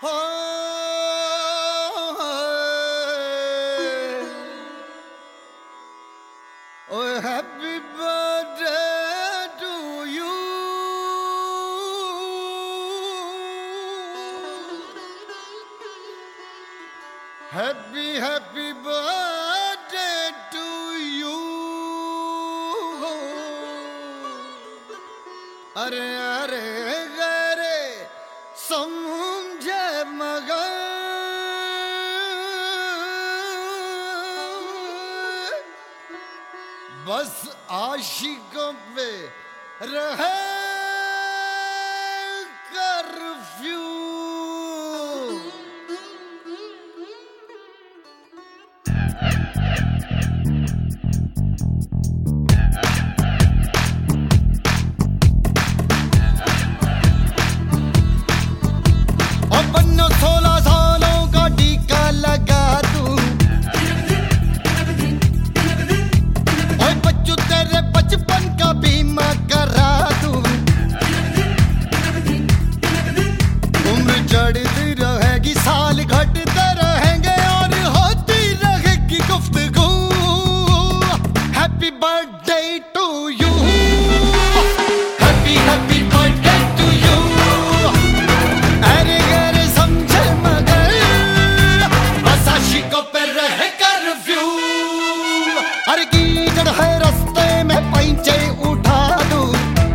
Oh, happy birthday to you. Happy birthday to you. अरे अरे गरे समझे मगर बस आशिकों पे रहे कर्फ्यू। और बन्नो 16 सालों का टीका लगा दूं। और बच्चों तेरे बचपन का बीमा करा दूं। उम्र चढ़ती रहेगी, साल घटते रहेंगे और होती रहेगी गुफ्तगू। Happy birthday to you. Happy birthday to you. अरे गरे समझे मगर बस आशिकों पे रहे कर्फ्यू। अरे कीचड़ है रास्ते में पैंचे उठा दूं।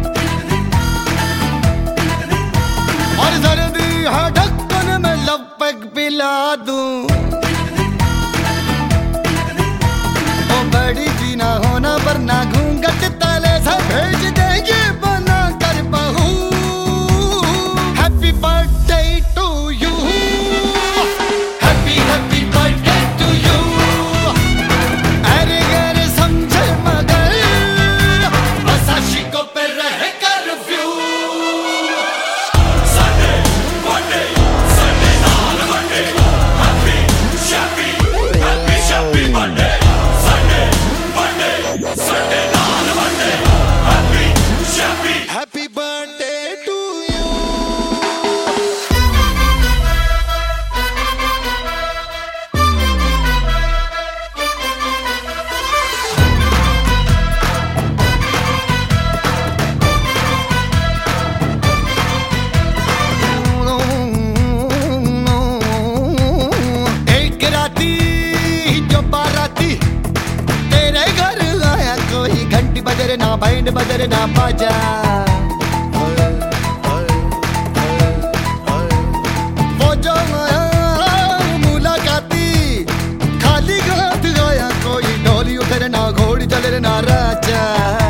और सर्दी है ढक्कन में लपक पिला दूं। ओ बड़ी जी ना होना वरना घूंघट तले से भेज देंगे बना कर बहू। Happy birthday to you. Happy birthday to you. अरे गरे समझे मगर बस आशिकों पे रहे curfew. Sunday, Monday, Sunday, not Monday. Happy, happy Monday. Sunday, Monday, Sunday, not Monday. Happy. Happy birthday to you. एक राती जो बाराती तेरे घर आया, कोई घंटी बजरे ना बैंड बजरे ना बाजा। वो जो आया मुलाकाती खाली हाथ आया, कोई डोली उतरे ना घोड़ी चले ना राजा।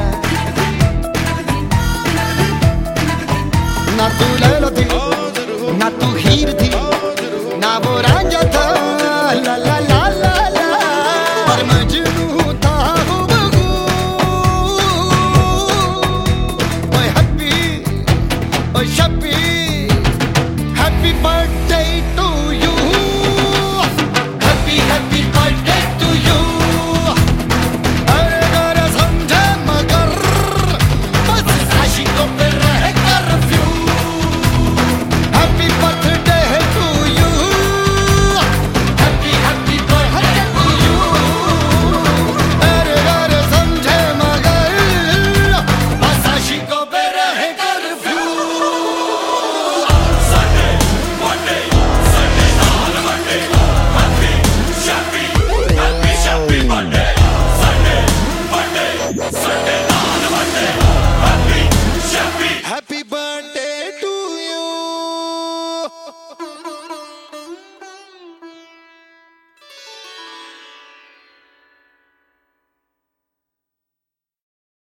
ना तू लैला थी ना तू हीर थी ना वो रांझा था। ला ला ला ला ला पर मजनू था हुबहू। ओए हैप्पी ओए शप्पी हैप्पी बर्थडे टू